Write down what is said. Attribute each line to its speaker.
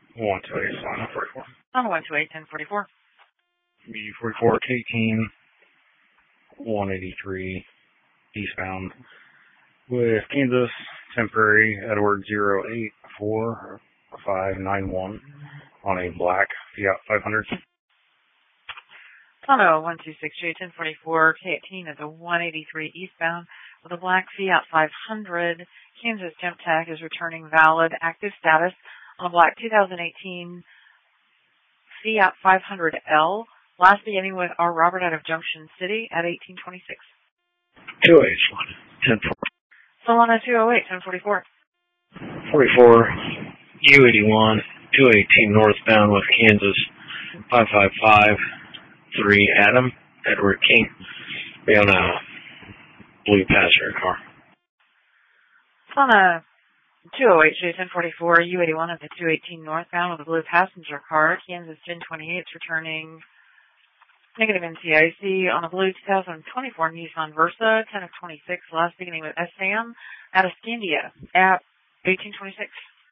Speaker 1: 128, Solana 44.
Speaker 2: On 128, 1044.
Speaker 1: B44, K18, 183, eastbound with Kansas, temporary, Edward 084591 on a black Fiat 500.
Speaker 2: Tono 126J 1044, K18 is a 183 eastbound with a black Fiat 500. Kansas temp tag is returning valid active status on a black 2018 Fiat 500L. Last beginning with R. Robert out of Junction City at 1826.
Speaker 1: 2H1, 1044.
Speaker 2: Solana 208, 1044.
Speaker 1: 44, U81, 218 northbound with Kansas, 5553 Adam, Edward King. Be on a blue passenger car.
Speaker 2: Solana 208, 1044, U81 at the 218 northbound with a blue passenger car. Kansas 1028 is returning negative NCIC on a blue 2024 Nissan Versa, 10 of 26, last beginning with SM at Escandia at 1826.